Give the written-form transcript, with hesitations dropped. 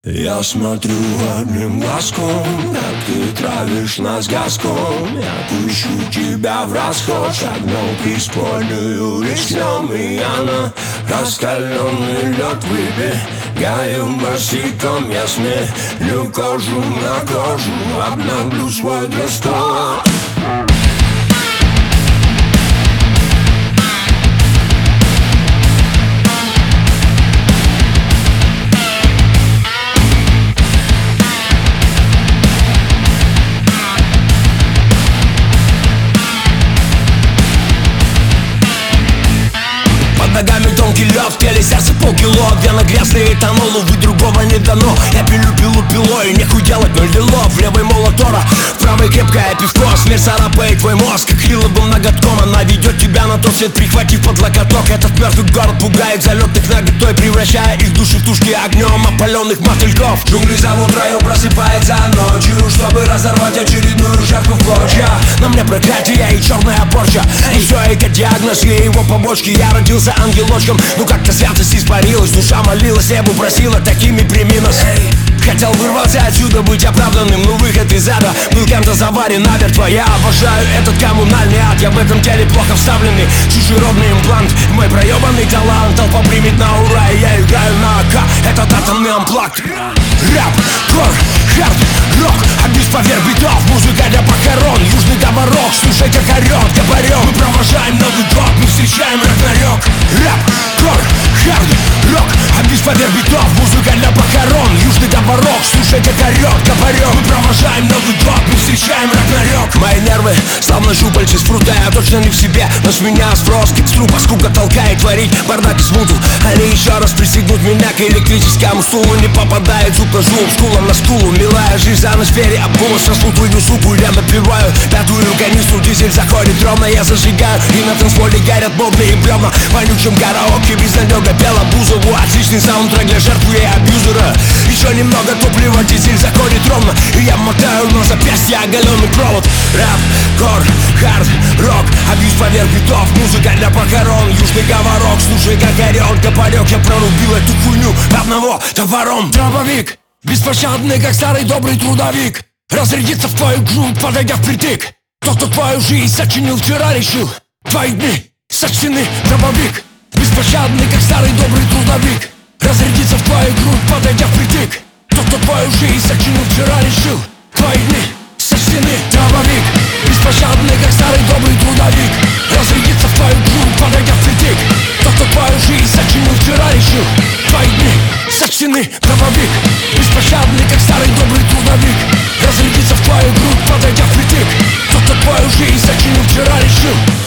Я смотрю одним глазком, как ты травишь нас газком. Я пущу тебя в расход, шагнул преисподнюю рискнем. И я на раскаленный лед выбегаю босиком. Я смелю кожу на кожу, обновлю свой дресс-код. Ногами тонкий лед, в теле сердце полкило. Вены грязные, тонул, увы, другого не дано. Я пилю пилу пилой, нехуй делать, ноль делов. В левой молотора, в правой крепкое пивко. Смерть царапает твой мозг, как криловым ноготком. Она ведет тебя на тот свет, прихватив под локоток. Этот мертвый город пугает залетных наготой, превращая их души в тушки огнем опаленных мотыльков. Джунгли зовут, район просыпается ночью, чтобы разорвать очередную жертву в клочья. На мне проклятие и черная порча, и все это диагноз и его побочки. Я родился ангелочком, но как-то святость испарилась. Душа молилась, небу просила, такими прими нас. Хотел вырваться отсюда, быть оправданным, но выход из ада был кем-то заварен намертво. Я обожаю этот коммунальный ад, я в этом теле плохо вставленный чужеродный имплант. Мой проебанный талант, толпа примет на ура, и я играю на АК, этот атомный амплакт. Рэп, кор, хард, рок, обвис поверх битов, музыка для похорон. Южный говорок, слушай, как орёт копарём. Мы провожаем Новый год, мы встречаем Рагнарёк. Рэп, кор, хард, рок, обвис поверх битов, музыка для похорон. Южный говорок, слушай, как орёт копарём. Мы провожаем Новый год, мы встречаем Рагнарёк. Мои нервы, словно щупальцы спрута, я точно не в себе, но с меня спрос, как струпа, скука толкает творить бардак и смуту. Они еще раз пристегнут меня к электрическому стулу, не попадает зуб на зуб, скула на стулу. Милая жизнь за ночь сфере обулась, распутую суку. Я напиваю пятую канистру, дизель заходит ровно, я зажигаю, и на танцполе горят модные бревна. В вонючем караоке безнадега пела Бузову, отличный саундтрек для жертвы и абьюзера. Еще немного топлива, дизель заходит ровно, и я мотаю на запястье оголенный провод. Рэп, кор, хард, рок, обвис поверх битов, музыка для похорон. Южный говорок, слушай, как орёт копарёк. Я прорубил эту хуйню одного товаром. Дробовик, беспощадный, как старый добрый трудовик, разрядится в твою грудь, подойдя впритык. Тот, кто твою жизнь сочинил, вчера решил, твои дни сочтены. Дробовик, беспощадный, как старый добрый трудовик, разрядится в твою грудь, подойдя впритык. Тот, кто твою жизнь сочинил, вчера решил, твои дни сочтены. Дробовик, беспощадный, как старый добрый трудовик, разрядится в твою грудь, подойдя впритык. Тот, кто твою жизнь сочинил, вчера решил, твои дни сочтены. Дробовик, беспощадный, как старый добрый трудовик, разрядится в твою грудь, подойдя впритык. Тот, кто твою жизнь сочинил, вчера решил,